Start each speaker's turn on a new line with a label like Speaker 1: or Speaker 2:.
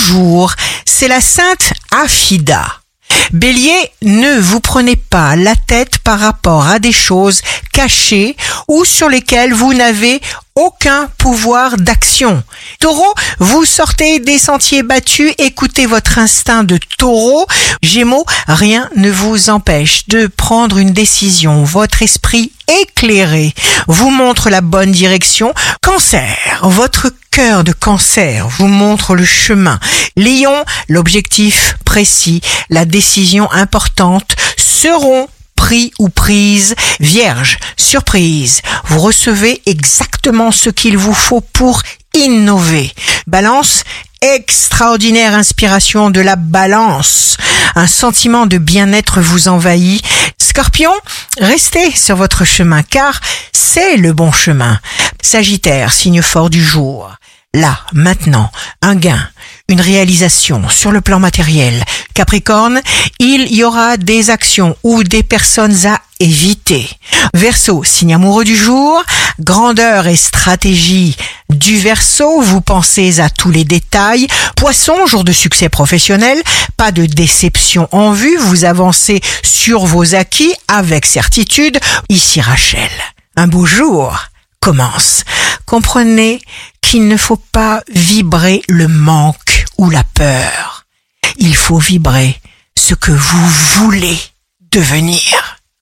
Speaker 1: jour, c'est la sainte Affida. Bélier, ne vous prenez pas la tête par rapport à des choses cachées ou sur lesquelles vous n'avez aucun pouvoir d'action. Taureau, vous sortez des sentiers battus, écoutez votre instinct de taureau. Gémeaux, rien ne vous empêche de prendre une décision. Votre esprit éclairé vous montre la bonne direction. Cancer, votre cœur de cancer vous montre le chemin. Lion, l'objectif précis, la décision importante seront pris ou prise. Vierge, surprise, vous recevez exactement ce qu'il vous faut pour innover. Balance, extraordinaire inspiration de la balance. Un sentiment de bien-être vous envahit. Scorpion, restez sur votre chemin car c'est le bon chemin. Sagittaire, signe fort du jour. Là, maintenant, un gain, une réalisation sur le plan matériel. Capricorne, il y aura des actions ou des personnes à éviter. Verseau, signe amoureux du jour, grandeur et stratégie du Verseau, vous pensez à tous les détails. Poisson, jour de succès professionnel, pas de déception en vue, vous avancez sur vos acquis avec certitude. Ici Rachel, un beau jour commence. Comprenez qu'il ne faut pas vibrer le manque ou la peur. Il faut vibrer ce que vous voulez devenir.